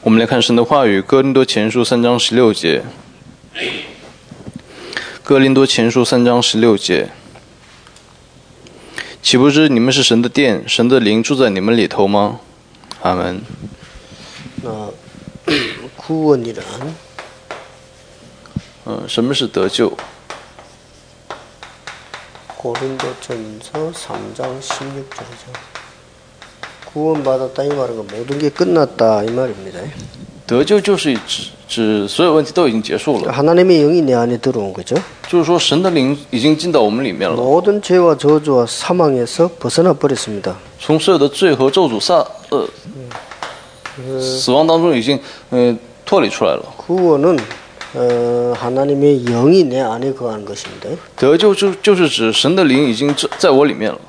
我们来看神的话语，哥林多前书3章16节。哥林多前书3章16节，岂不知你们是神的殿，神的灵住在你们里头吗？阿门。 구원이란 什么是得救？ 고린도전서 3장 16절이죠. 구원받았다 이 말은 모든 게 끝났다 이 말입니다. 得救就是指所有问题都已经结束了。 하나님의 영이 내 안에 들어온 거죠. 就是说神的灵已经进到我们里面了。 모든 죄와 저주와 사망에서 벗어나 버렸습니다. 从所有的罪和咒诅死亡当中已经脱离出来了。 구원은 하나님의 영이 내 안에 거하는 것입니다. 得救就是指神的灵已经在我里面了。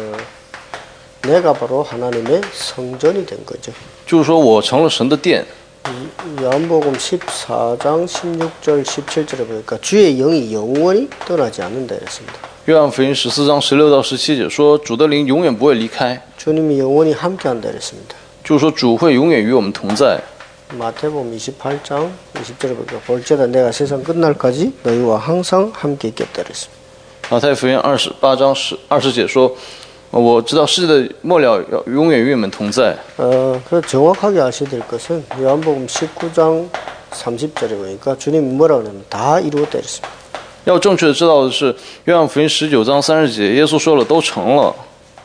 내가 바로 하나님의 성전이 된 거죠. 就是说我成了神的殿。 요한복음 14장 16절 17절에 보니까 주의 영이 영원히 떠나지 않는다 이랬습니다. 约翰福音14章16到17节说，主的灵永远不会离开。 주님이 영원히 함께한다 이랬습니다. 就是说主会永远与我们同在。 마태복음 28장 20절에 보니까 볼지어다 내가 세상 끝날까지 너희와 항상 함께 있겠다 이랬습니다. 马太福音28章20节说，我知道世界的末了要永远与你们同在。 그 정확하게 아셔야 될 것은 요한복음 19장 30절에 보니까 주님이 뭐라고 하냐면 다 이루었다 이랬습니다. 要正确的知道的是，约翰福音19章30节，耶稣说了，都成了。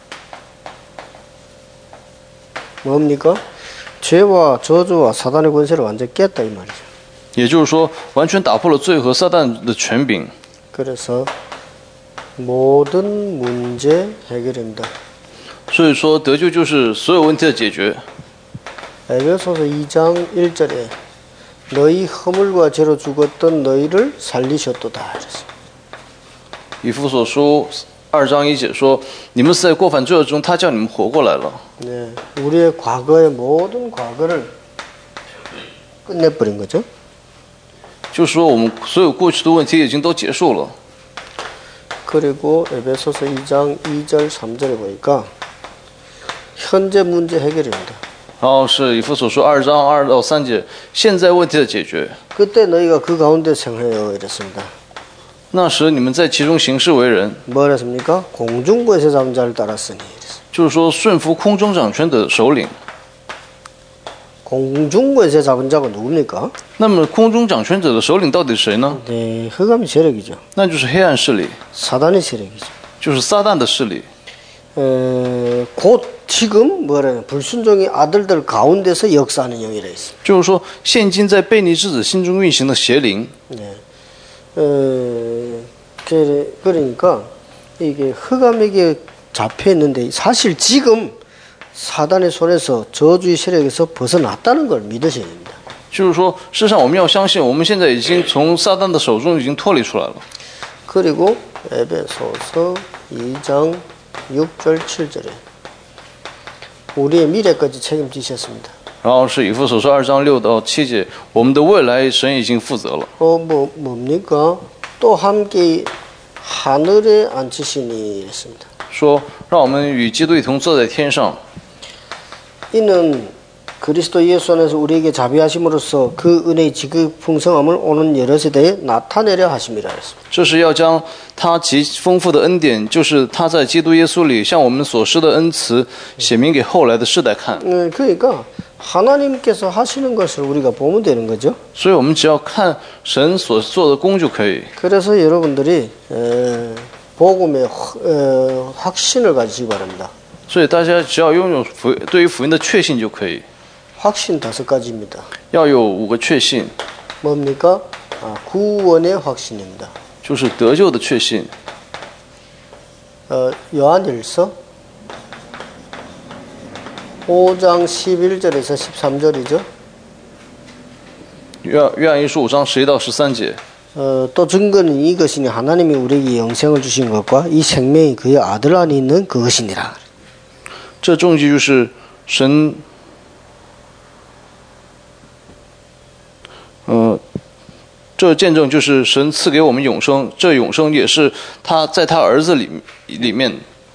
뭡니까? 죄와 저주와 사단의 권세를 완전히 깼다 이 말이죠. 也就是说，完全打破了罪和撒旦的权柄。 그래서 모든 문제 해결입니다. 所以说，得救就是所有问题的解决。 에베소서 2장 1절에 너희 허물과 죄로 죽었던 너희를 살리셨도다 이랬습니다. 以弗所书2章1节说，你们死在过犯罪恶中，他叫你们活过来了。 네, 우리의 과거의 모든 과거를 끝내버린 거죠. 就是说，我们所有过去的问题已经都结束了。 그리고 에베소서 2장 2절 3절에 보니까 현재 문제 해결입니다. 然后是以弗所书2章2到3节，现在问题的解决。 그때 너희가 그 가운데 생하여 이랬습니다. 那时你们在其中行事为人， 뭐랬습니까? 공중권세 잡은 자를 따랐으니. 就是说顺服空中掌权的首领。 공중권세 잡은 자가 누굽니까? 那么空中掌权者的首领到底是谁呢？ 네, 흑암의 세력이죠. 那就是黑暗势力， 사단의 세력이죠. 就是撒旦的势力。 곧 지금 뭐래 불순종의 아들들 가운데서 역사하는 영이라 했어요. 就是说，现今在悖逆之子心中运行的邪灵。 네. 그러니까 이게 흑암에게 잡혀 있는데 사실 지금 사단의 손에서 저주의 세력에서 벗어났다는 걸 믿으셔야 됩니다. 就是说，事实上我们要相信，我们现在已经从撒旦的手中已经脱离出来了。 그리고 에베소서 2장 6절 7절에 우리의 미래까지 책임지셨습니다. 然后是以弗所书2章6到7节，我们的未来神已经负责了。 뭡니까? 또 함께 하늘에 앉히시니 했습니다. 说让我们与基督一同坐在天上。 이는 그리스도 예수 안에서 우리에게 자비하심으로써 그 은혜의 지극 풍성함을 오는 여러 세대에 나타내려 하심이라 했습니다. 这是要将他极丰富的恩典，就是他在基督耶稣里向我们所施的恩慈，显明给后来的世代看。 그러니까 하나님께서 하시는 것을 우리가 보면 되는 거죠. 所以我们只要看神所做的功就可以。 그래서 여러분들이 복음의 확신을 가지시기 바랍니다. 所以大家只要拥有对于福音的确信就可以。 확신 5가지입니다. 要有5个确信， 뭡니까? 구원의 확신입니다. 就是得救的确信。 요한일서 5장 11절에서 13절이죠. 约翰一书5章11到13节。 또 증거는 이것이니 하나님이 우리에게 영생을 주신 것과 이 생명이 그의 아들 안에 있는 그것이니라. 这证据就是神，这见证就是神赐给我们永生，这永生也是他在他儿子里面。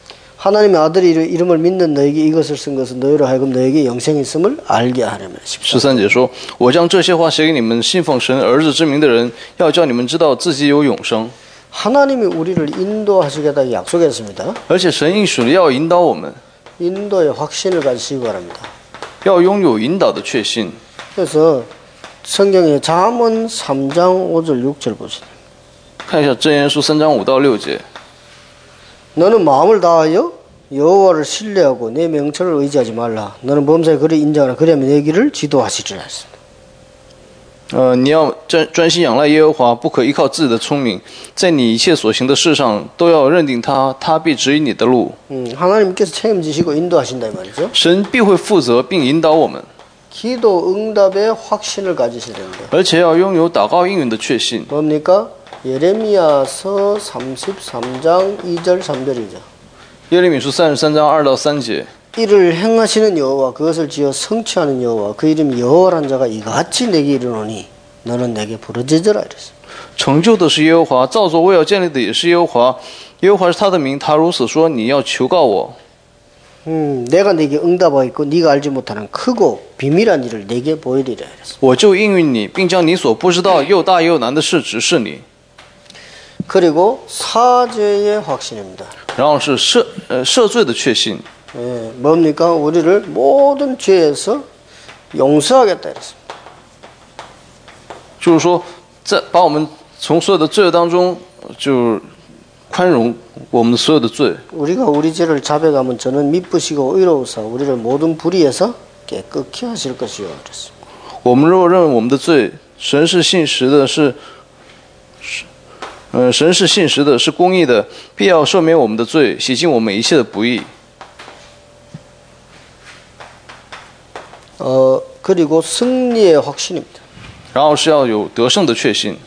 하나님의 아들의 이름을 믿는 너에게 이것을 쓴 것은 너희로 하여금 너에게 영생이 있음을 알게 하려면. 13节说：“我将这些话写给你们信奉神儿子之名的人，要叫你们知道自己有永生。 하나님이 우리를 인도하시겠다 약속했습니다. 而且神应许了要引导我们， 인도의 확신을 가지시기 바랍니다. 要拥有引导的确信。 그래서 성경의 잠언 3장 5절 6절 보시죠. 看一下箴言书3章5到6节。 너는 마음을 다하여 여호와를 신뢰하고 내 명철을 의지하지 말라. 너는 범사에 그를 인정하라. 그리하면 내 길을 지도하시리라 했습니다. 你要专心仰赖耶和华，不可依靠自己的聪明，在你一切所行的事上都要认定他，他必指引你的路。 하나님께서 책임지시고 인도하신다 이 말이죠. 神必会负责并引导我们， 기도 응답의 확신을 가지셔야 됩니다. 而且要拥有祷告应允的确信。 뭡니까? 예레미야서 33장 2절 3절이죠. 耶利米书33章2到3节。 이를 행하시는 여호와 그것을 지어 성취하는 여호와 그 이름이 여호와란 자가 이같이 내게 이르노니 너는 내게 부르짖으라 이랬습니다. 成就的是耶和华，造作为要建立的也是耶和华。耶和华是他的名，他如此说：你要求告我。 내가 네게 응답하겠고 네가 알지 못하는 크고 비밀한 일을 네게 보이리라 이랬습니다. 我就应允你，并将你所不知道又大又难的事指示你。 그리고 사죄의 확신입니다. 然后是赦罪的确信， 뭡니까? 우리를 모든 죄에서 용서하겠다 이랬습니다. 就是说，把我们从所有的罪恶当中，就是宽容我们的所有的罪。 우리가 우리 죄를 자백하면 저는 미쁘시고 의로우사 우리를 모든 불의에서 깨끗게 하실 것이요 그랬습니다. 我们若认我们的罪，神是信实的，神是信实的，是公义的，必要赦免我们的罪，洗净我们一切的不义。 그리고 승리의 확신입니다. 然后是要有得胜的确信。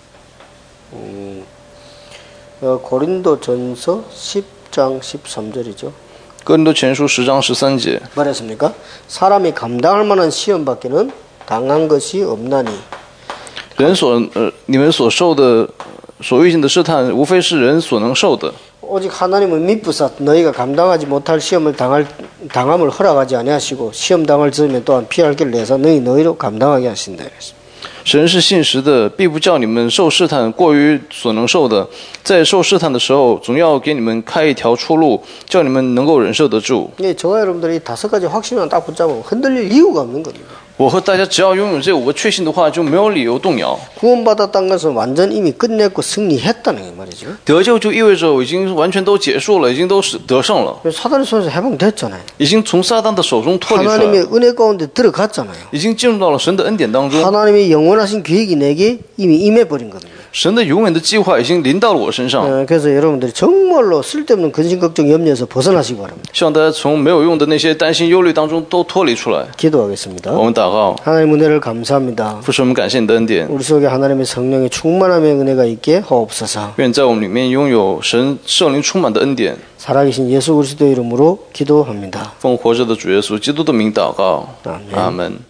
고린도전서 10장 13절이죠. 哥林多前书10章13节。 말했습니까? 사람이 감당할 만한 시험 밖에는 당한 것이 없나니. 你们所受的、所遇见的试探，无非是人所能受的。 오직 하나님은 미쁘사 너희가 감당하지 못할 시험을 당함을 허락하지 아니하시고 시험 당할 즈음에 또한 피할 길을 내서 너희로 감당하게 하신다. 神是信实的，必不叫你们受试探过于所能受的，在受试探的时候，总要给你们开一条出路，叫你们能够忍受得住。 저와 여러분들이 5가지 확신만 딱 붙잡으면 흔들릴 이유가 없는 겁니다. 我和大家只要拥有这5个确信的话，就没有理由动摇。 구원받았다는 것은 완전 이미 끝냈고 승리했다는 말이죠. 得救就意味着我已经完全都结束了，已经都是得胜了， 사단의 손에서 해방됐잖아요. 已经从撒旦的手中脱离出来， 하나님의 은혜 가운데 들어갔잖아요. 已经进入到了神的恩典当中。 하나님의 영원하신 계획이 내게 이미 임해버린 겁니다. 神的永远的计划已经临到了我身上。 그래서 여러분들이 정말로 쓸데없는 근심 걱정 염려에서 벗어나시기 바랍니다. 希望大家从没有用的那些担心忧虑当中都脱离出来。 기도하겠습니다. 我们祷告， 하나님 은혜를 감사합니다. 父神，我们感谢你的恩典， 우리 속에 하나님의 성령의 충만함의 은혜가 있게 하옵소서. 愿在我们里面拥有神圣灵充满的恩典。 살아계신 예수 그리스도 이름으로 기도합니다. 奉活着的主耶稣基督的名祷告， 아멘. 阿门。